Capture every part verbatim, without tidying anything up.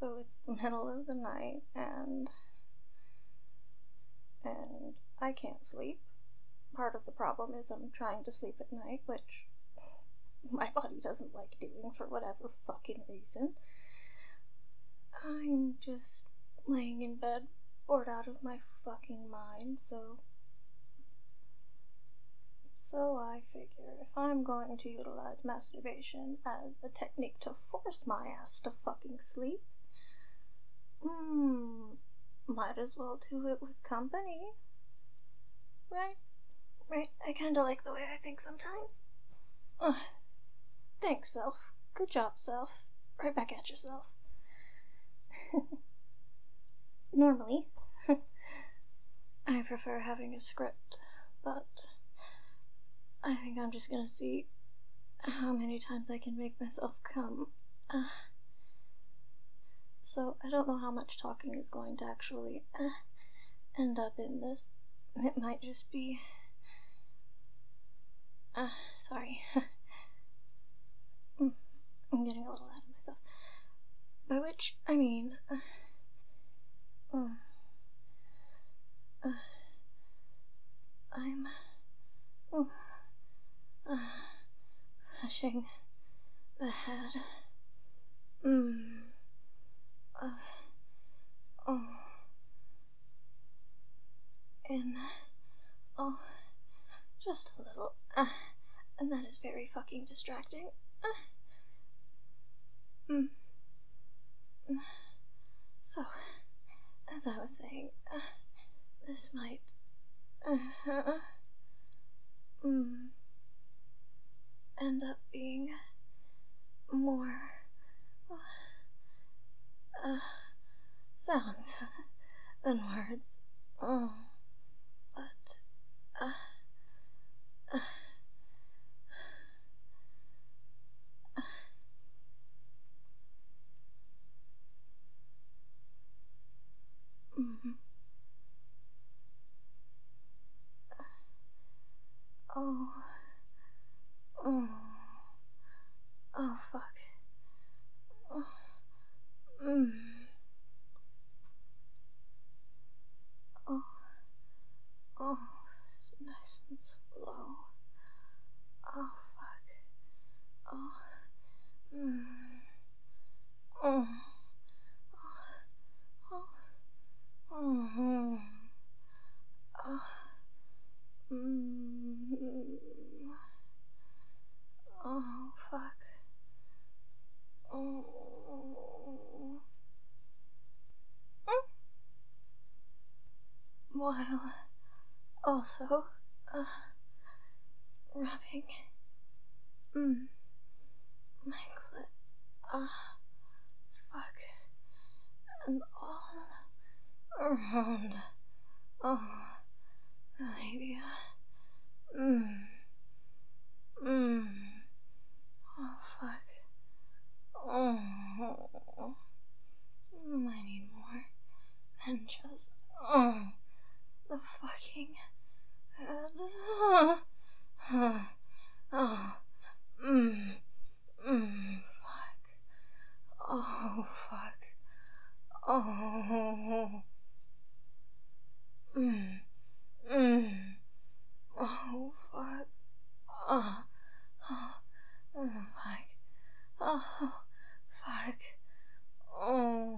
So it's the middle of the night, and and I can't sleep. Part of the problem is I'm trying to sleep at night, which my body doesn't like doing for whatever fucking reason. I'm just laying in bed, bored out of my fucking mind, so... So I figure if I'm going to utilize masturbation as a technique to force my ass to fucking sleep, hmm, might as well do it with company. Right? Right, I kinda like the way I think sometimes. Ugh. Thanks, self. Good job, self. Right back at yourself. Normally, I prefer having a script, but I think I'm just gonna see how many times I can make myself come. Uh, so I don't know how much talking is going to actually uh, end up in this. It might just be... Uh, sorry. I'm getting a little ahead of myself. By which, I mean... Uh, uh, uh, I'm... Uh, uh, pushing the head... Mmm... of... Oh... in... Oh... just a little... Uh, and that is very fucking distracting. Uh, mm. So, as I was saying, uh, this might... Uh, uh, mm, end up being more... Uh, uh, sounds than words. Oh, but... Uh, uh, mm-hmm. Oh. Oh. Oh, fuck. Oh. Mm. Oh. Oh. Nice and slow. Oh, fuck. Oh. Mm. Oh. Oh. Oh. Oh. Oh. Mm. Oh, fuck. Oh. Mm. While also, uh, rubbing, mm, my clit, ah, uh, fuck, and all around, oh, the labia, mm, mm, oh, fuck, oh, mm, I need more than just, oh, the fucking head, oh, oh, oh, mm, mm, fuck, oh, fuck, oh, mm, mm, oh, fuck, oh, oh, oh, fuck, oh, fuck, oh,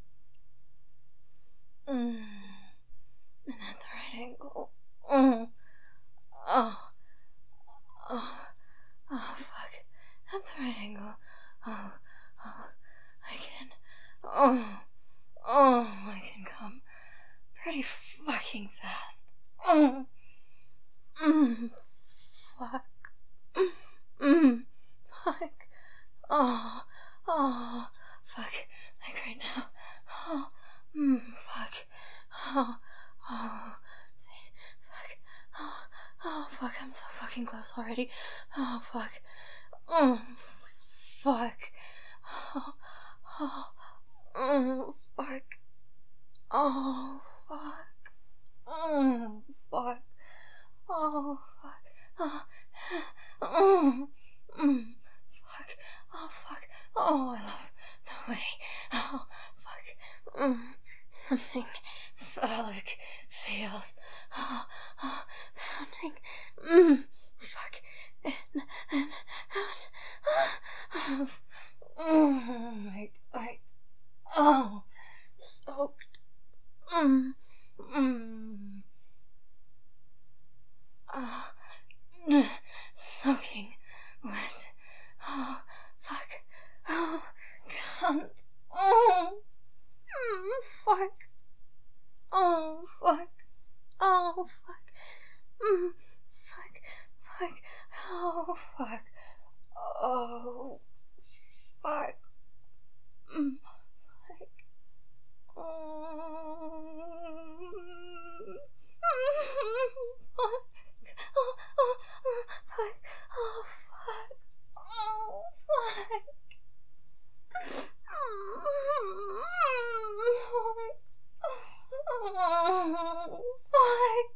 mm, and at the right angle, oh, oh, oh, oh, fuck, at the right angle, oh, oh, I can, oh, oh, I can come pretty fucking fast, oh, mm, fuck, mm, fuck, oh, oh, fuck, like right now, oh, mm, fuck, oh, oh, see, fuck, oh, oh, fuck, I'm so fucking close already, oh, fuck, oh, fuck, oh, oh, oh, fuck, oh, fuck, oh, fuck, oh, fuck, oh, oh, mm, fuck, oh, fuck, oh, I love the way, oh, Something phallic feels oh, oh, pounding. Mm, fuck. In and out. Oh, oh, right, right. Oh, soaked. Mm, mm. Oh, soaking wet. Oh, fuck. Oh, can't. Oh, mm, fuck. Oh, fuck. Oh, fuck. Mm, fuck. Fuck. Oh, fuck. Oh, fuck. Mm, fuck. Oh, oh, oh, oh, fuck. Oh, fuck. Oh, fuck. Oh, fuck.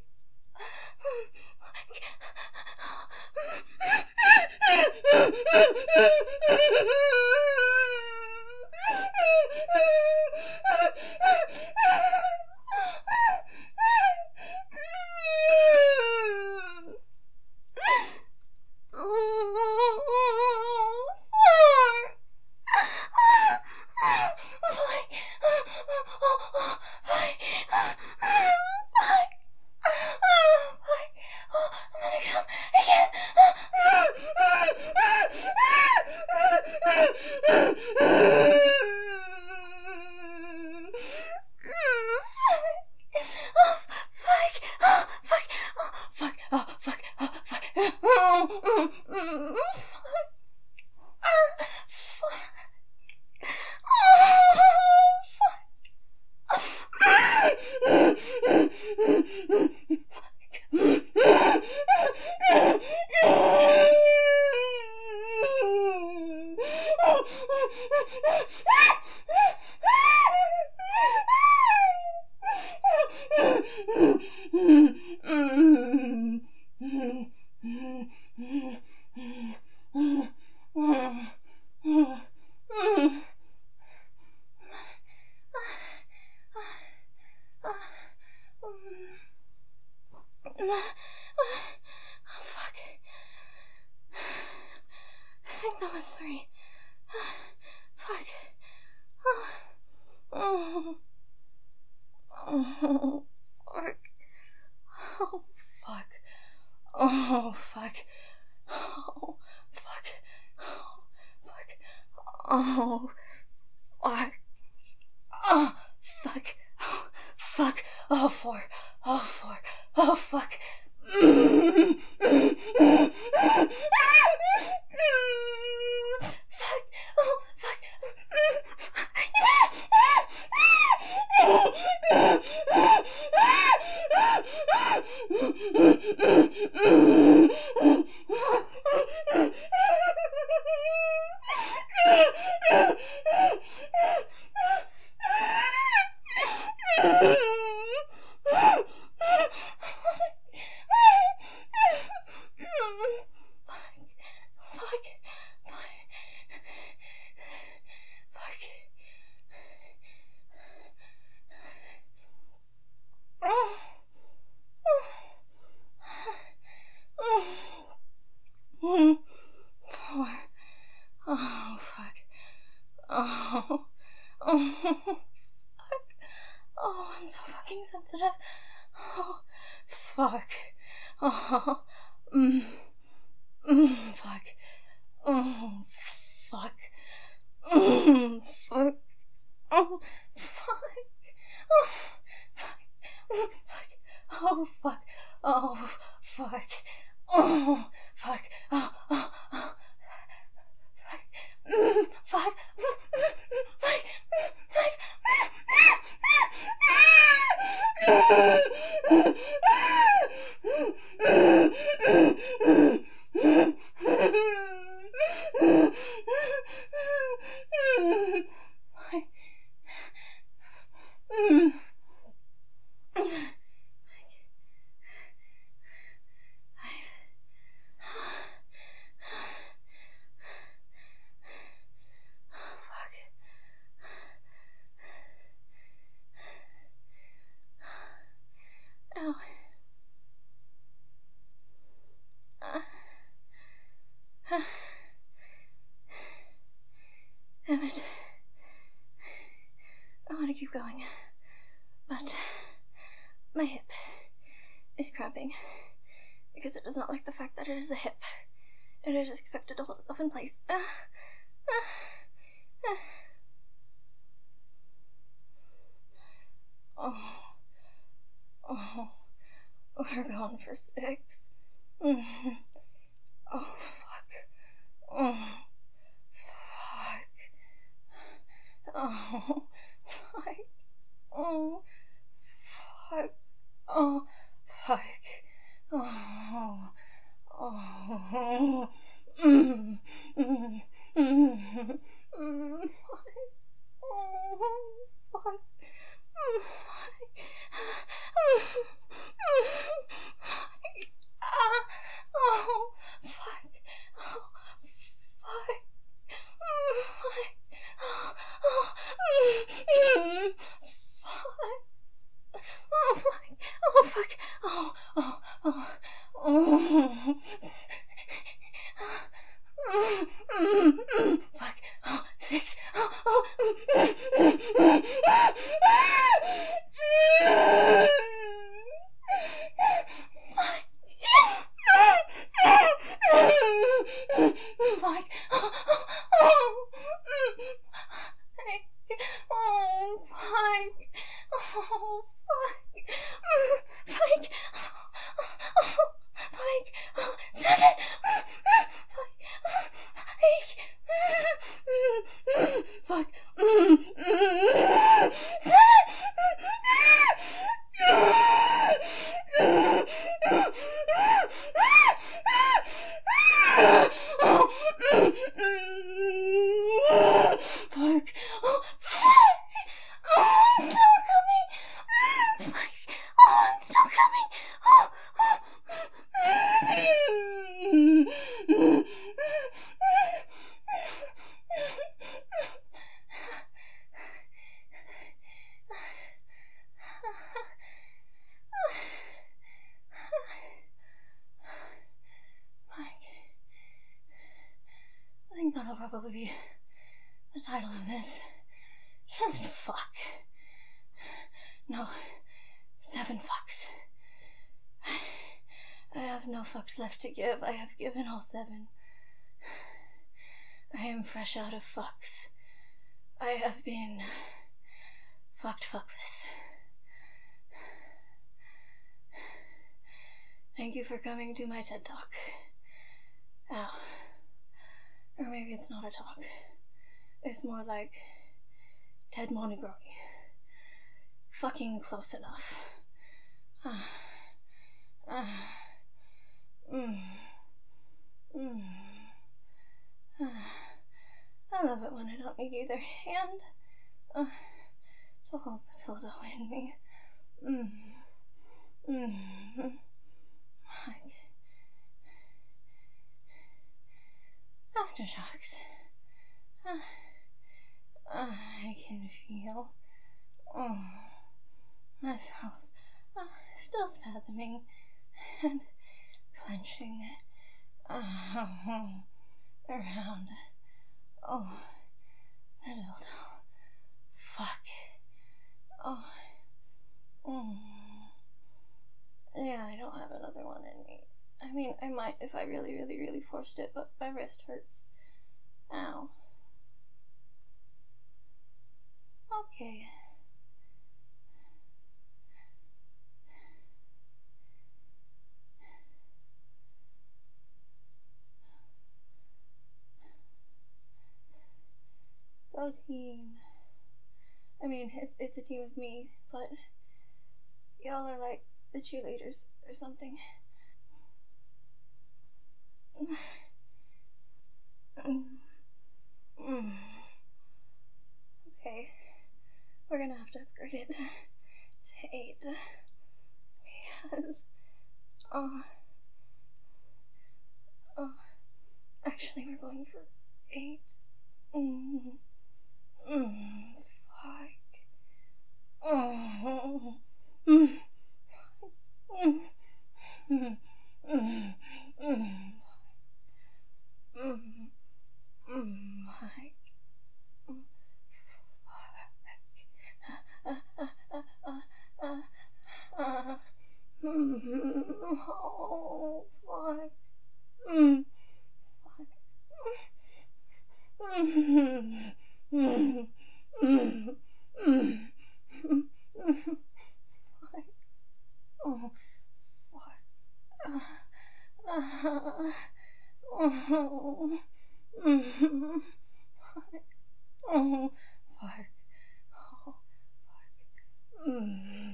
Fuck. I think that was three. Fuck. Oh. Oh. Oh. Fuck. Oh, fuck. Oh, fuck. Oh, fuck. Oh, fuck. Oh, fuck. Oh, fuck. Oh, fuck. Oh, four. Oh, four. Oh, fuck. Mm. Fuck. Oh, fuck. Oh, fuck. Oh, oh, fuck. Oh, I'm so fucking sensitive. Oh, fuck. Oh, mm, mm, fuck. Oh, fuck. Mm, fuck. Oh, fuck. Oh, fuck. Mm, fuck. Oh, fuck. Oh, fuck. Oh, fuck. Oh, oh, oh. Mm, five, five, five. keep going. But my hip is cramping because it does not like the fact that it is a hip and it is expected to hold itself in place. Uh, uh, uh. Oh. Oh. We're going for six. Mm. Oh, fuck. Oh. Fuck. Oh. Fuck. Oh. Fuck. Oh. Fuck. Oh. Oh. Mm. Mm. Mm. Mm. Fuck. Oh. Fuck. Mm. Ah. Oh. Fuck. Oh. Fuck. Mm. Fuck. Oh. Oh. Mm. Fuck. Oh, fuck. Oh, fuck. Oh, oh, oh, oh. Mm, mm, mm. Fuck. Oh, six. Oh, oh. Mm, mm, mm, mm. Fuck. Fuck. Oh, oh, oh. Oh, fuck. Oh, fuck. Fuck. Oh, fuck. Oh, seven. Fuck. Fuck. Fuck. Oh, fuck. Oh, I'm still coming. Fuck. Oh, I'm still coming. Oh, oh. I think that'll probably be the title of this. Just fuck. No, seven fucks. I have no fucks left to give. I have given all seven. I am fresh out of fucks. I have been fucked fuckless. Thank you for coming to my TED Talk. Ow. Or maybe it's not a talk. It's more like Ted Monigroni. Fucking close enough. Uh, uh, mm, mm, uh, I love it when I don't need either hand uh, to hold the dildo in me. Mm, mm, like aftershocks. Uh, uh, I can feel oh, myself uh, still spasming and clenching uh, around. Oh, the dildo. Fuck. Oh. Mm. Yeah, I don't have another one in me. I mean, I might if I really, really, really forced it, but my wrist hurts. Ow. Okay. Go team. I mean, it's it's a team of me, but y'all are like the cheerleaders or something. Mm. Okay, we're gonna have to upgrade it to eight because oh, oh, actually we're going for eight. Mm. Mm. Fuck. Oh. Mm. Mm. Mm. Mm. Mm. Mm. Mm. Fuck. Oh, fuck. Oh, fuck. Oh, fuck.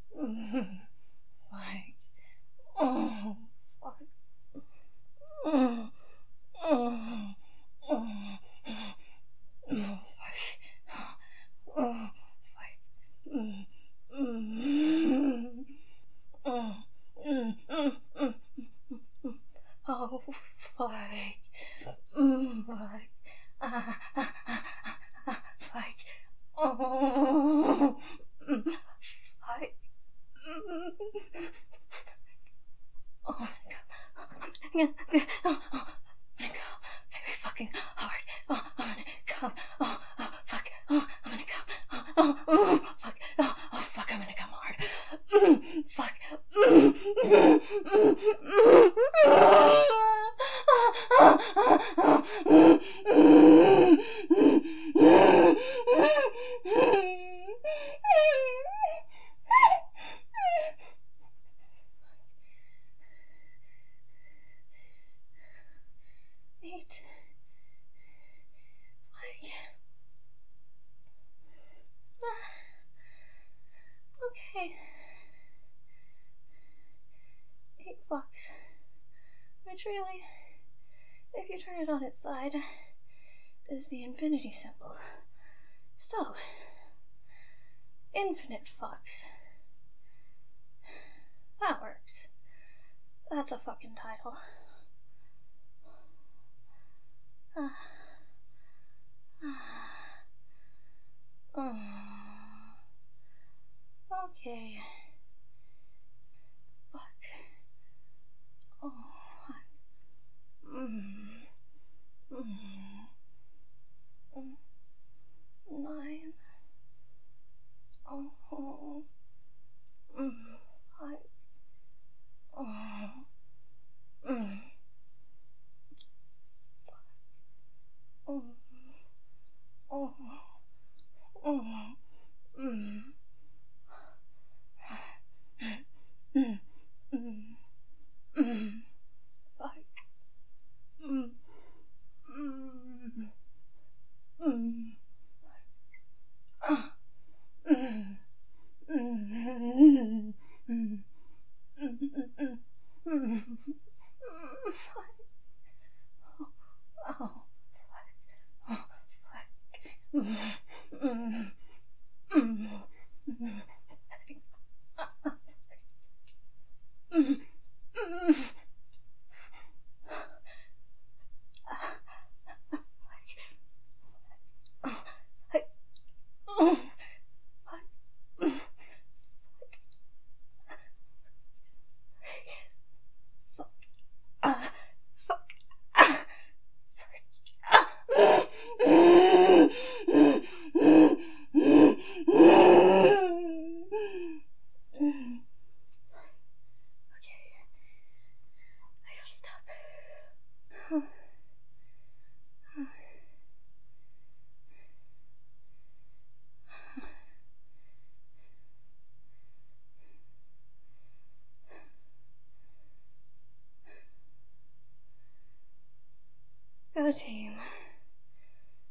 Like, oh, fuck. Oh, oh, oh, oh, fuck. Oh, fuck. Mm, mm, oh, mm, mm, mm, mm. Oh, fuck. Mm, fuck. Ah, ah, ah, ah, ah, fuck. Oh, mm, fuck. Mm. Oh my god. I'm gonna go. Oh, oh, I'm gonna go very fucking hard. Oh, I'm gonna come. Oh, oh, fuck. Oh, I'm gonna come. Oh, oh, oh, fuck. Oh, oh, fuck. I'm gonna come hard. Mm, fuck. Mm, mm, mm, mm, Eight. Like. Okay. Eight fucks. Which really, if you turn it on its side, is the infinity symbol. So, infinite fucks. That works. That's a fucking title. Uh, uh, uh, okay. Fuck. Oh, fuck. Mm. Mm. Mm. Nine. Oh. Mm. Five. Oh. Mm. Oh. Oh. Oh. Mm. Mm. Mm. Mm. Fuck. Mm. Mm. Mm. Ah. Mm. Mm. Mm. Mm. Mm. Fuck. Oh. Oh. Fuck. Oh. Fuck. Mm. Mm. Mm. Mm. Mm. Mm. Oh. Ah. Fuck. Ah. Fuck. Okay. I gotta stop. Go team.